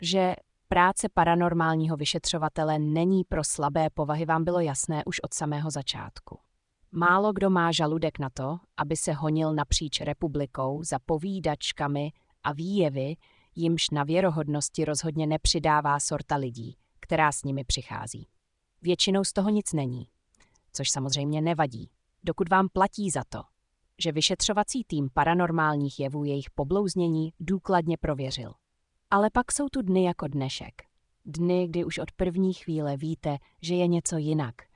Že práce paranormálního vyšetřovatele není pro slabé povahy, vám bylo jasné už od samého začátku. Málo kdo má žaludek na to, aby se honil napříč republikou za povídačkami a výjevy, jimž na věrohodnosti rozhodně nepřidává sorta lidí, která s nimi přichází. Většinou z toho nic není, což samozřejmě nevadí, dokud vám platí za to, že vyšetřovací tým paranormálních jevů jejich poblouznění důkladně prověřil. Ale pak jsou tu dny jako dnešek. Dny, kdy už od první chvíle víte, že je něco jinak.